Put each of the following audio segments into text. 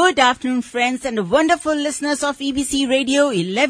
Good afternoon, friends and wonderful listeners of EBC Radio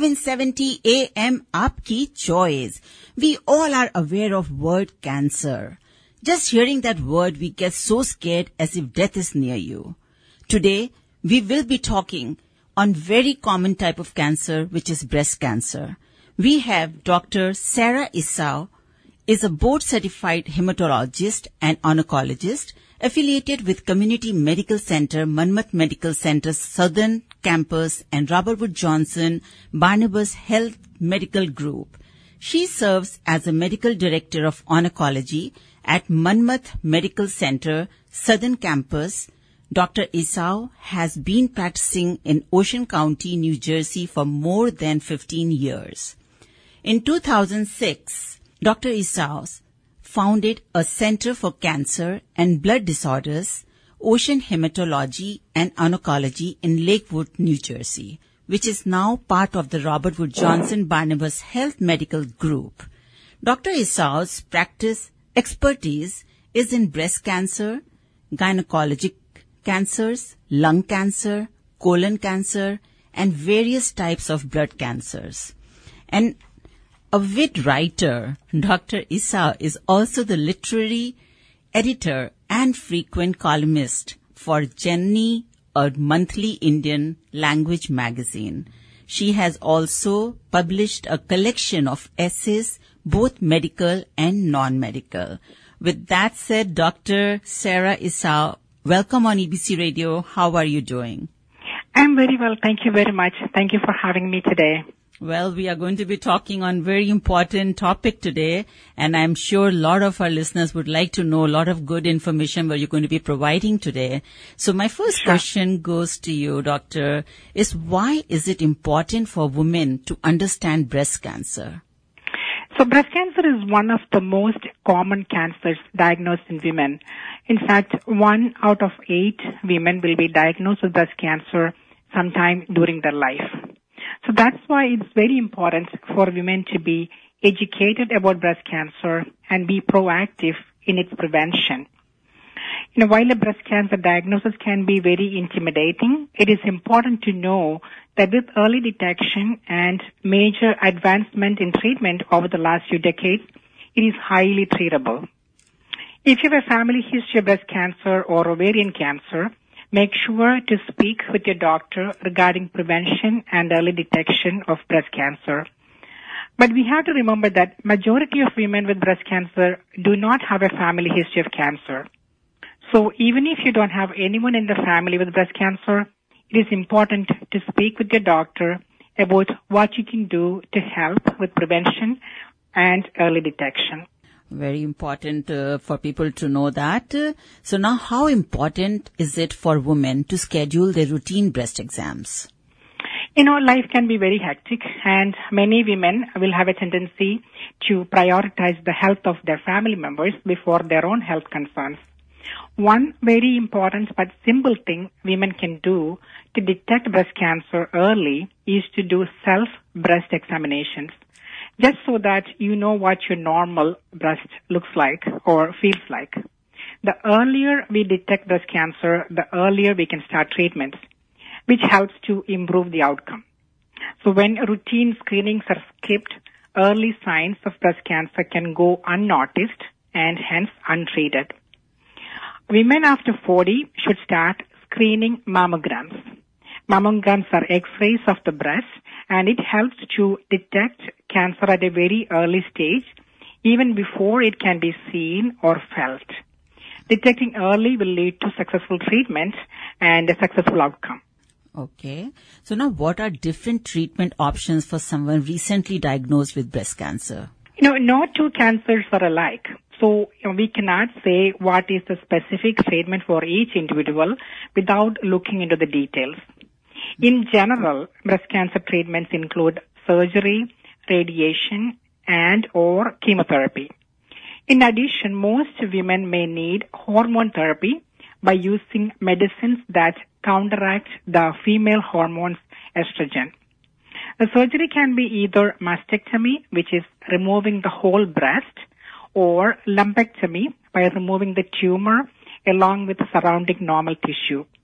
1170 AM. Aapki choice. We all are aware of word cancer. Just hearing that word, we get so scared as if death is near you. Today, we will be talking on very common type of cancer, which is breast cancer. We have Dr. Sarah Esau, is a board-certified hematologist and oncologist, affiliated with Community Medical Center, Manmat Medical Center, Southern Campus, and Robert Wood Johnson, Barnabas Health Medical Group. She serves as a medical director of oncology at Manmat Medical Center, Southern Campus. Dr. Esau has been practicing in Ocean County, New Jersey for more than 15 years. In 2006, Dr. Esau founded a Center for Cancer and Blood Disorders, Ocean Hematology and Oncology in Lakewood, New Jersey, which is now part of the Robert Wood Johnson Barnabas Health Medical Group. Dr. Esau's practice expertise is in breast cancer, gynecologic cancers, lung cancer, colon cancer, and various types of blood cancers. And a wit writer, Dr. Esau is also the literary editor and frequent columnist for Jenny, a monthly Indian language magazine. She has also published a collection of essays, both medical and non-medical. With that said, Dr. Sarah Esau, welcome on EBC Radio. How are you doing? I'm very well. Thank you very much. Thank you for having me today. Well, we are going to be talking on very important topic today, and I'm sure a lot of our listeners would like to know a lot of good information what you're going to be providing today. So my first question goes to you, Doctor, is why is it important for women to understand breast cancer? So breast cancer is one of the most common cancers diagnosed in women. In fact, 1 out of 8 women will be diagnosed with breast cancer sometime during their life. So that's why it's very important for women to be educated about breast cancer and be proactive in its prevention. While a breast cancer diagnosis can be very intimidating, it is important to know that with early detection and major advancement in treatment over the last few decades, it is highly treatable. If you have a family history of breast cancer or ovarian cancer, make sure to speak with your doctor regarding prevention and early detection of breast cancer. But we have to remember that majority of women with breast cancer do not have a family history of cancer. So even if you don't have anyone in the family with breast cancer, it is important to speak with your doctor about what you can do to help with prevention and early detection. Very important for people to know that. So now how important is it for women to schedule their routine breast exams? Life can be very hectic, and many women will have a tendency to prioritize the health of their family members before their own health concerns. One very important but simple thing women can do to detect breast cancer early is to do self-breast examinations, just so that you know what your normal breast looks like or feels like. The earlier we detect breast cancer, the earlier we can start treatments, which helps to improve the outcome. So when routine screenings are skipped, early signs of breast cancer can go unnoticed and hence untreated. Women after 40 should start screening mammograms. Mammograms are X-rays of the breast, and it helps to detect cancer at a very early stage, even before it can be seen or felt. Detecting early will lead to successful treatment and a successful outcome. Okay. So now what are different treatment options for someone recently diagnosed with breast cancer? No two cancers are alike. So we cannot say what is the specific treatment for each individual without looking into the details. In general, breast cancer treatments include surgery, radiation, and or chemotherapy. In addition, most women may need hormone therapy by using medicines that counteract the female hormones estrogen. The surgery can be either mastectomy, which is removing the whole breast, or lumpectomy by removing the tumor along with the surrounding normal tissue.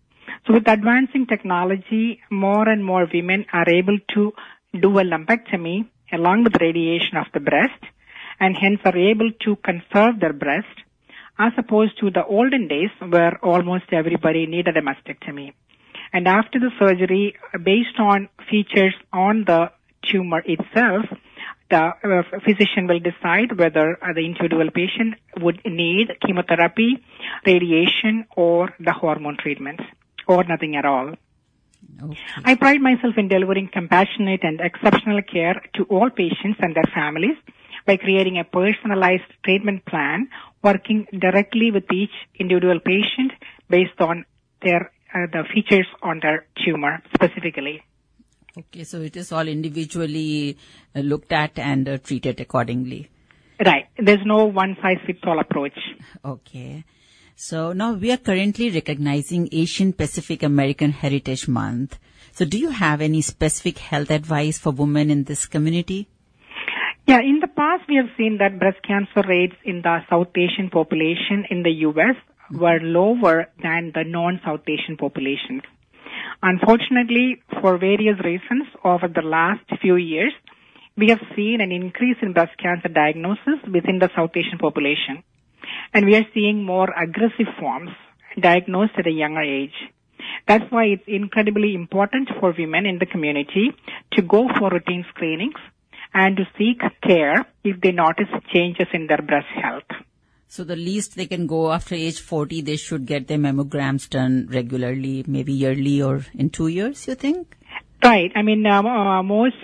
So with advancing technology, more and more women are able to do a lumpectomy along with radiation of the breast, and hence are able to conserve their breast, as opposed to the olden days where almost everybody needed a mastectomy. And after the surgery, based on features on the tumor itself, the physician will decide whether the individual patient would need chemotherapy, radiation, or the hormone treatment, or nothing at all. Okay. I pride myself in delivering compassionate and exceptional care to all patients and their families by creating a personalized treatment plan, working directly with each individual patient based on their the features on their tumor specifically. Okay, so it is all individually looked at and treated accordingly. Right. There's no one-size-fits-all approach. Okay. So now we are currently recognizing Asian Pacific American Heritage Month. So do you have any specific health advice for women in this community? Yeah, in the past we have seen that breast cancer rates in the South Asian population in the U.S. were lower than the non-South Asian populations. Unfortunately, for various reasons, over the last few years, we have seen an increase in breast cancer diagnosis within the South Asian population. And we are seeing more aggressive forms diagnosed at a younger age. That's why it's incredibly important for women in the community to go for routine screenings and to seek care if they notice changes in their breast health. So the least they can go after age 40, they should get their mammograms done regularly, maybe yearly or in 2 years, you think? Right. I mean, most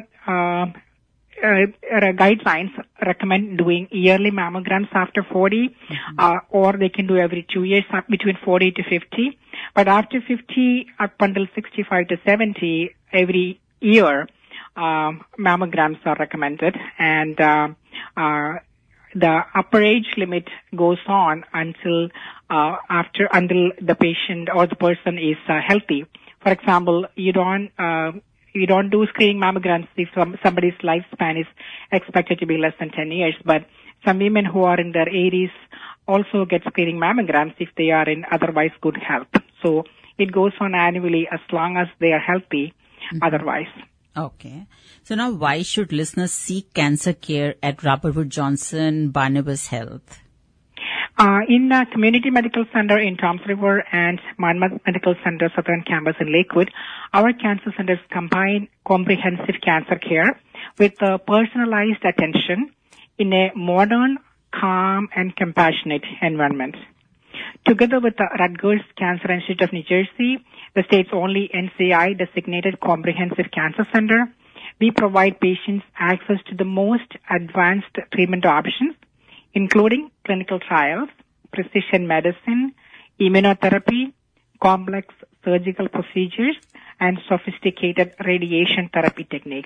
guidelines recommend doing yearly mammograms after 40, or they can do every 2 years between 40 to 50. But after 50, up until 65 to 70, every year, mammograms are recommended. And the upper age limit goes on until the patient or the person is healthy. For example, you don't do screening mammograms if somebody's lifespan is expected to be less than 10 years. But some women who are in their 80s also get screening mammograms if they are in otherwise good health. So it goes on annually as long as they are healthy otherwise. Okay. So now why should listeners seek cancer care at Robert Wood Johnson Barnabas Health? In Community Medical Center in Toms River and Monmouth Medical Center Southern Campus in Lakewood, our cancer centers combine comprehensive cancer care with personalized attention in a modern, calm, and compassionate environment. Together with the Rutgers Cancer Institute of New Jersey, the state's only NCI-designated comprehensive cancer center, we provide patients access to the most advanced treatment options, including clinical trials, precision medicine, immunotherapy, complex surgical procedures, and sophisticated radiation therapy techniques.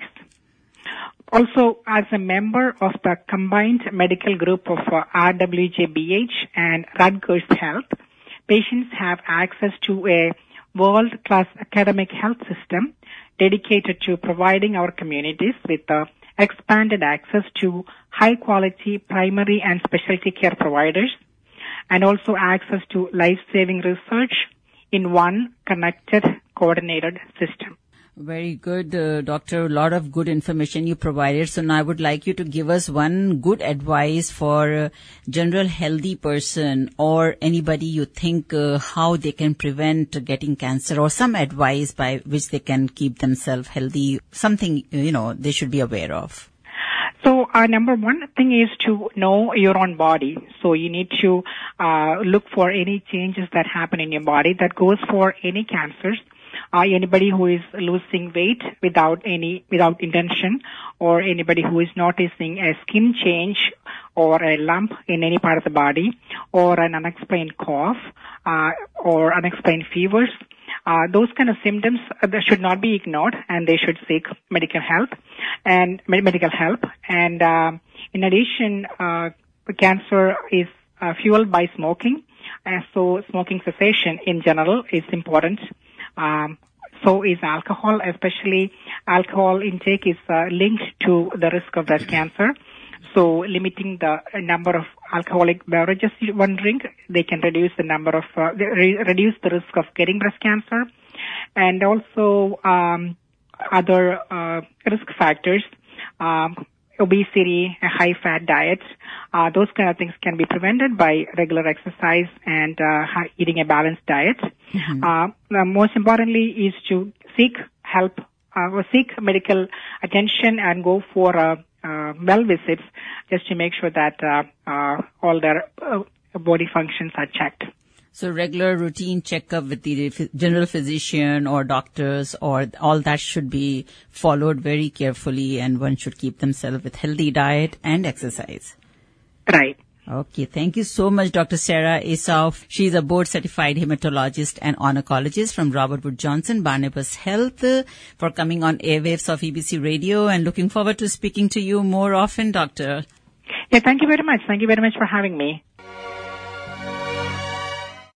Also, as a member of the combined medical group of RWJBH and Rutgers Health, patients have access to a world-class academic health system dedicated to providing our communities with expanded access to high-quality primary and specialty care providers, and also access to life-saving research in one connected, coordinated system. Very good, Doctor. A lot of good information you provided. So now I would like you to give us one good advice for a general healthy person or anybody you think how they can prevent getting cancer, or some advice by which they can keep themselves healthy, something, they should be aware of. So number one thing is to know your own body. So you need to look for any changes that happen in your body. That goes for any cancers. Anybody who is losing weight without intention, or anybody who is noticing a skin change or a lump in any part of the body, or an unexplained cough, or unexplained fevers, those kind of symptoms should not be ignored, and they should seek medical help. And in addition, cancer is fueled by smoking, and so smoking cessation in general is important. So is alcohol, especially alcohol intake is linked to the risk of breast cancer. So limiting the number of alcoholic beverages one drink, they can reduce the number of, reduce the risk of getting breast cancer. And also, other, risk factors, obesity, a high-fat diet, those kind of things can be prevented by regular exercise and eating a balanced diet. Most importantly is to seek help, seek medical attention and go for well visits just to make sure that all their body functions are checked. So regular routine checkup with the general physician or doctors, or all that should be followed very carefully, and one should keep themselves with healthy diet and exercise. Right. Okay, thank you so much, Dr. Sarah Asaf. She's a board-certified hematologist and oncologist from Robert Wood Johnson, Barnabas Health, for coming on airwaves of EBC Radio, and looking forward to speaking to you more often, Doctor. Yeah, thank you very much. Thank you very much for having me.